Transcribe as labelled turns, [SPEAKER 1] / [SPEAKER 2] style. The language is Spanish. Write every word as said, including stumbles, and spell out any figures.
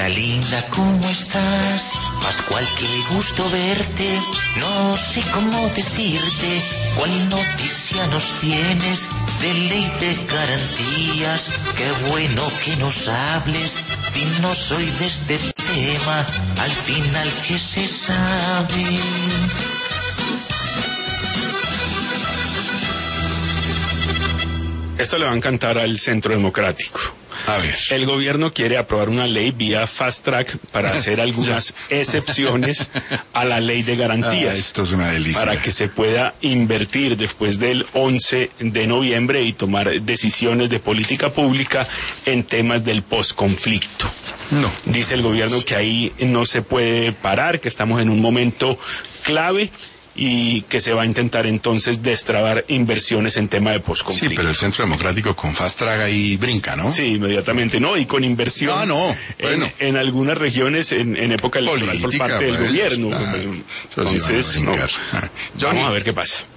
[SPEAKER 1] Hola linda, ¿cómo estás? Pascual, qué gusto verte. No sé cómo decirte cuál noticia nos tienes de ley de garantías. Qué bueno que nos hables, y no soy de este tema, al final que se sabe.
[SPEAKER 2] Esto le va a encantar al Centro Democrático.
[SPEAKER 3] A ver.
[SPEAKER 2] El gobierno quiere aprobar una ley vía fast track para hacer algunas excepciones a la ley de garantías.
[SPEAKER 3] Ah, esto es una delicia.
[SPEAKER 2] Para que se pueda invertir después del once de noviembre y tomar decisiones de política pública en temas del posconflicto.
[SPEAKER 3] No.
[SPEAKER 2] Dice el gobierno que ahí no se puede parar, que estamos en un momento clave y que se va a intentar entonces destrabar inversiones en tema de posconflicto.
[SPEAKER 3] Sí, pero el Centro Democrático con fast track ahí brinca, ¿no?
[SPEAKER 2] Sí, inmediatamente, ¿no? Y con inversión
[SPEAKER 3] ah, no. bueno.
[SPEAKER 2] en, en algunas regiones en, en época electoral política, por parte del
[SPEAKER 3] pues,
[SPEAKER 2] gobierno.
[SPEAKER 3] Ah,
[SPEAKER 2] entonces, no,
[SPEAKER 3] Johnny,
[SPEAKER 2] vamos a ver qué pasa.